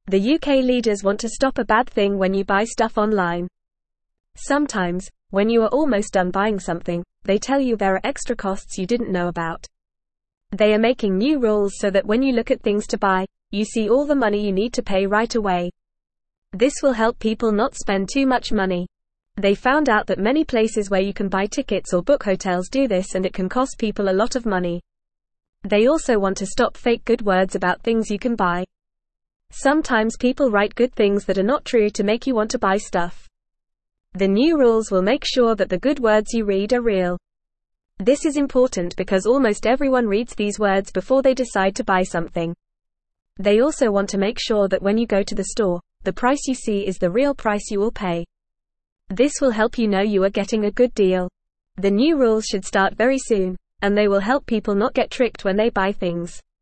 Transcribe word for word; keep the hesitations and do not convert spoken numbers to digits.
The U K leaders want to stop a bad thing when you buy stuff online. Sometimes, when you are almost done buying something, they tell you there are extra costs you didn't know about. They are making new rules so that when you look at things to buy, you see all the money you need to pay right away. This will help people not spend too much money. They found out that many places where you can buy tickets or book hotels do this, and it can cost people a lot of money. They also want to stop fake good words about things you can buy. Sometimes people write good things that are not true to make you want to buy stuff. The new rules will make sure that the good words you read are real. This is important because almost everyone reads these words before they decide to buy something. They also want to make sure that when you go to the store, the price you see is the real price you will pay. This will help you know you are getting a good deal. The new rules should start very soon, and they will help people not get tricked when they buy things.